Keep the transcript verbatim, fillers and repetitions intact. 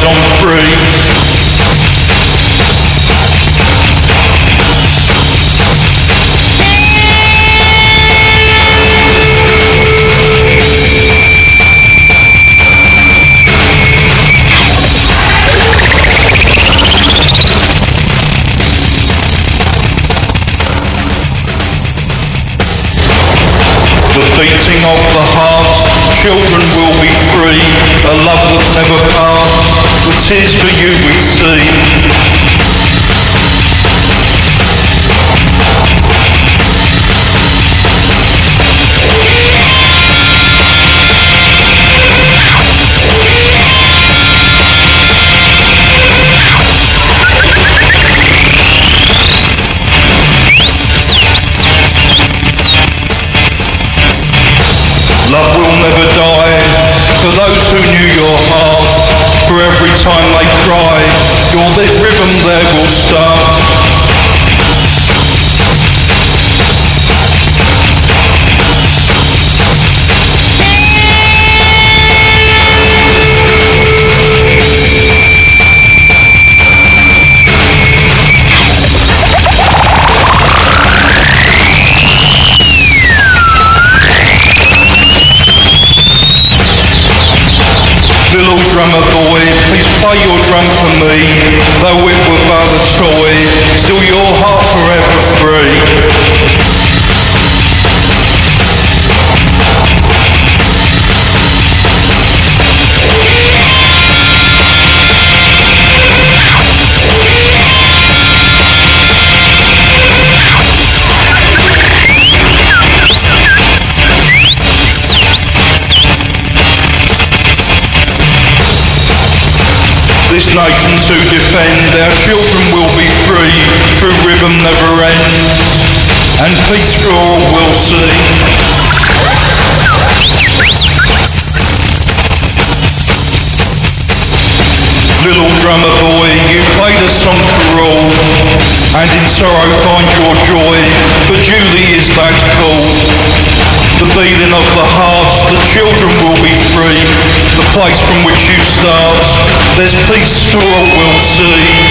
on three. The beating of the heart, children will be free, a love that never passed, the tears for you we see. Love will never die, for those who knew your heart, for every time they cry, your lit rhythm there will start. Little drummer boy, please play your drum for me, though it were but a toy, still your heart forever free. This nation to defend, our children will be free, true rhythm never ends, and peace for all will see. Little drummer boy, you played a song for all, and in sorrow find your joy, for duly is that called. The beating of the hearts, the children will be free, the place from which you start, there's peace for all will see.